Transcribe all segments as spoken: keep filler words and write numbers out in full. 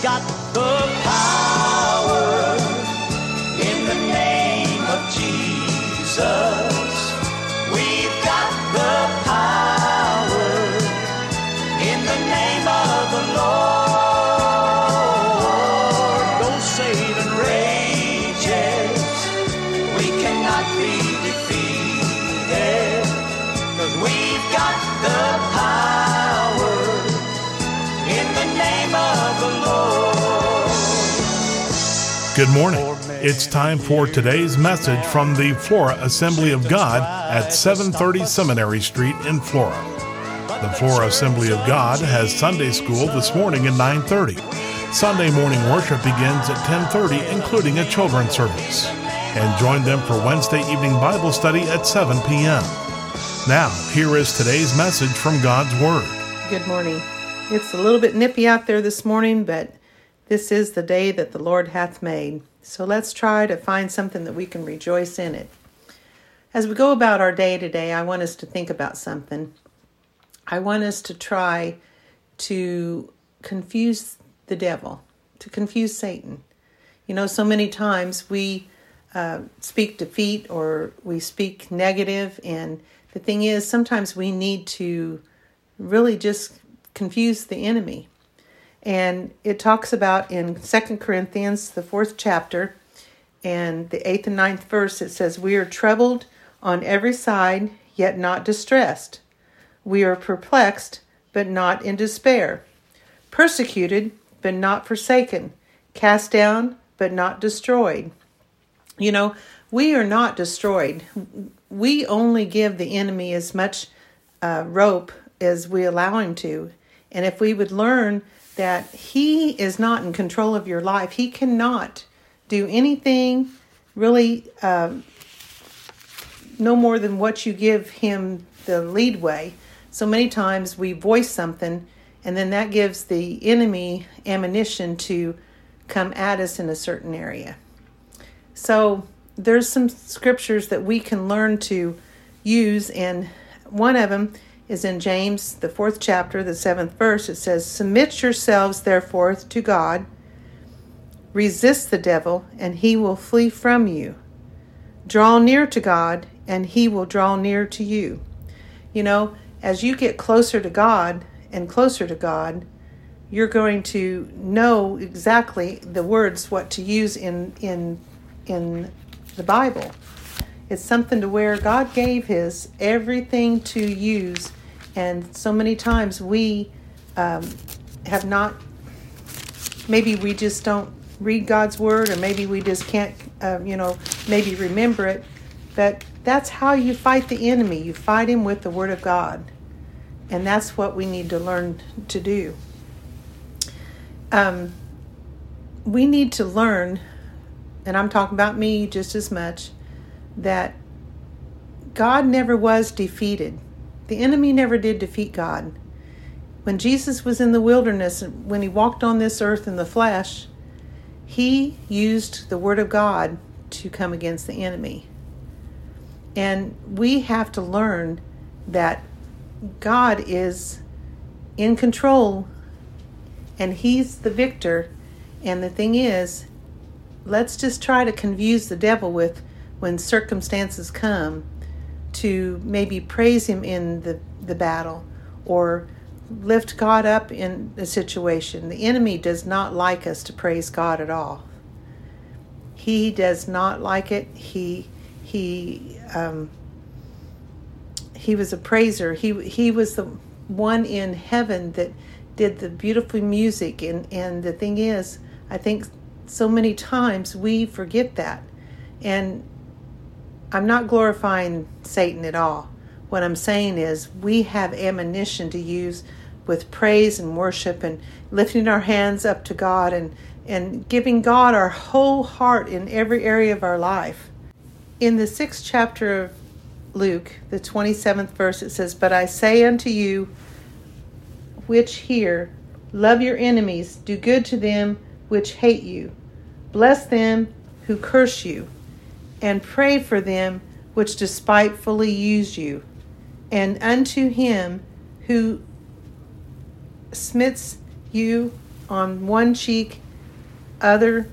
got the power in the name of Jesus. We've got the power in the name of the Lord. Though Satan rages, we cannot be defeated, 'cause we've got the power in the name of the Lord. Good morning. It's time for today's message from the Flora Assembly of God at seven thirty Seminary Street in Flora. The Flora Assembly of God has Sunday school this morning at nine thirty. Sunday morning worship begins at ten thirty, including a children's service. And join them for Wednesday evening Bible study at seven p.m. Now, here is today's message from God's Word. Good morning. It's a little bit nippy out there this morning, but this is the day that the Lord hath made. So let's try to find something that we can rejoice in it. As we go about our day today, I want us to think about something. I want us to try to confuse the devil, to confuse Satan. You know, so many times we uh, speak defeat or we speak negative, and the thing is, sometimes we need to really just confuse the enemy. And it talks about in Second Corinthians, the fourth chapter, and the eighth and ninth verse, it says, "We are troubled on every side, yet not distressed. We are perplexed, but not in despair. Persecuted, but not forsaken. Cast down, but not destroyed." You know, we are not destroyed. We only give the enemy as much uh, rope as we allow him to. And if we would learn that he is not in control of your life, he cannot do anything really um, no more than what you give him the leadway. So many times we voice something, and then that gives the enemy ammunition to come at us in a certain area. So there's some scriptures that we can learn to use, and one of them is in James, the fourth chapter, the seventh verse. It says, "Submit yourselves, therefore, to God. Resist the devil, and he will flee from you. Draw near to God, and he will draw near to you." You know, as you get closer to God and closer to God, you're going to know exactly the words, what to use in in in the Bible. It's something to where God gave his everything to use, and so many times we um, have not, maybe we just don't read God's word, or maybe we just can't, uh, you know, maybe remember it, but that's how you fight the enemy. You fight him with the word of God, and that's what we need to learn to do. Um, we need to learn, and I'm talking about me just as much, that God never was defeated. The enemy never did defeat God. When Jesus was in the wilderness, when he walked on this earth in the flesh, he used the word of God to come against the enemy. And we have to learn that God is in control, and he's the victor. And the thing is, let's just try to confuse the devil with, when circumstances come, to maybe praise him in the, the battle or lift God up in a situation. The enemy does not like us to praise God at all. He does not like it. He he um, he was a praiser. He he was the one in heaven that did the beautiful music. And, and the thing is, I think so many times we forget that. And I'm not glorifying Satan at all. What I'm saying is we have ammunition to use with praise and worship and lifting our hands up to God and, and giving God our whole heart in every area of our life. In the sixth chapter of Luke, the twenty-seventh verse, it says, "But I say unto you which hear, love your enemies, do good to them which hate you, bless them who curse you, and pray for them which despitefully use you. And unto him who smites you on one cheek, other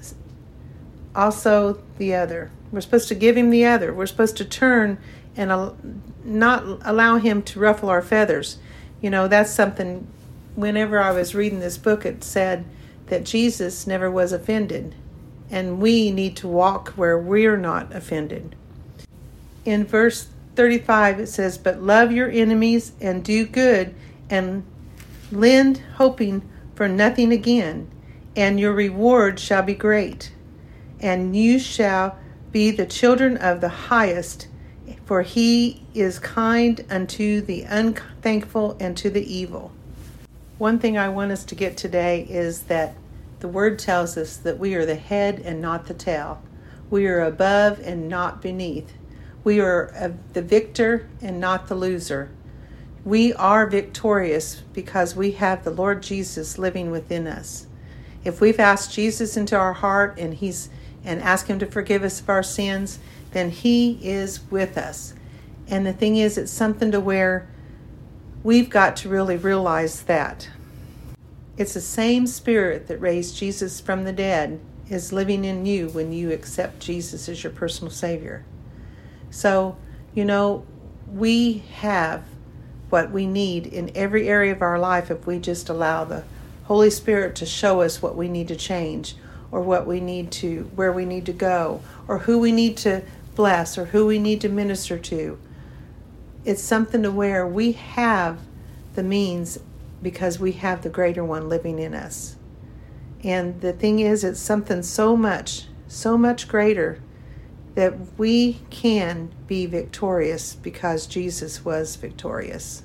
also the other. We're supposed to give him the other. We're supposed to turn and al- not allow him to ruffle our feathers. You know, that's something, whenever I was reading this book, it said that Jesus never was offended. And we need to walk where we're not offended. In verse thirty-five, it says, "But love your enemies and do good and lend, hoping for nothing again, and your reward shall be great. And you shall be the children of the highest, for he is kind unto the unthankful and to the evil." One thing I want us to get today is that the word tells us that we are the head and not the tail. We are above and not beneath. We are uh, the victor and not the loser. We are victorious because we have the Lord Jesus living within us. If we've asked Jesus into our heart and he's and ask him to forgive us of our sins, then he is with us. And the thing is, it's something to where we've got to really realize that it's the same spirit that raised Jesus from the dead is living in you when you accept Jesus as your personal Savior. So, you know, we have what we need in every area of our life if we just allow the Holy Spirit to show us what we need to change, or what we need to, where we need to go, or who we need to bless, or who we need to minister to. It's something to where we have the means because we have the greater one living in us. And the thing is, it's something so much, so much greater that we can be victorious because Jesus was victorious.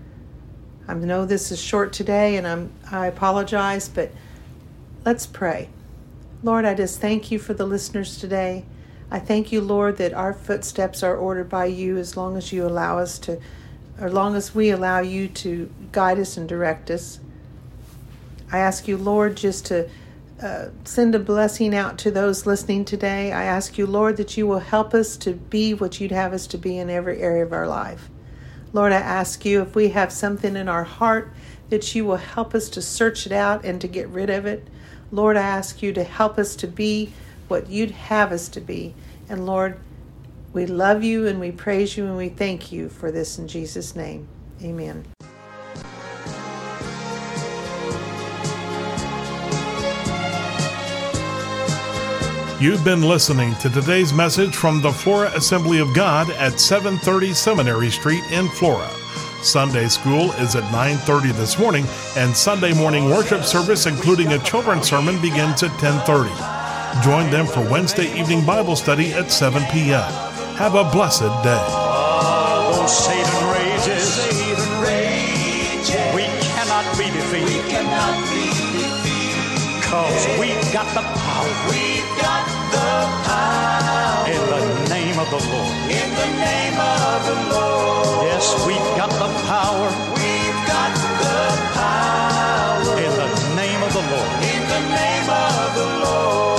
I know this is short today, and I'm, I apologize, but let's pray. Lord, I just thank you for the listeners today. I thank you, Lord, that our footsteps are ordered by you as long as you allow us to, or as long as we allow you to guide us and direct us. I ask you, Lord, just to uh, send a blessing out to those listening today. I ask you, Lord, that you will help us to be what you'd have us to be in every area of our life. Lord, I ask you, if we have something in our heart, that you will help us to search it out and to get rid of it. Lord, I ask you to help us to be what you'd have us to be. And Lord, we love you and we praise you and we thank you for this in Jesus' name. Amen. You've been listening to today's message from the Flora Assembly of God at seven thirty Seminary Street in Flora. Sunday school is at nine thirty this morning, and Sunday morning worship service, including a children's sermon, begins at ten thirty. Join them for Wednesday evening Bible study at seven p.m. Have a blessed day. Although Satan rages, Satan rages, we cannot be defeated. We cannot be defeated. Cause we've got the power. We've got the power. In the name of the Lord. In the name of the Lord. Yes, we've got the power. We've got the power. In the name of the Lord. In the name of the Lord.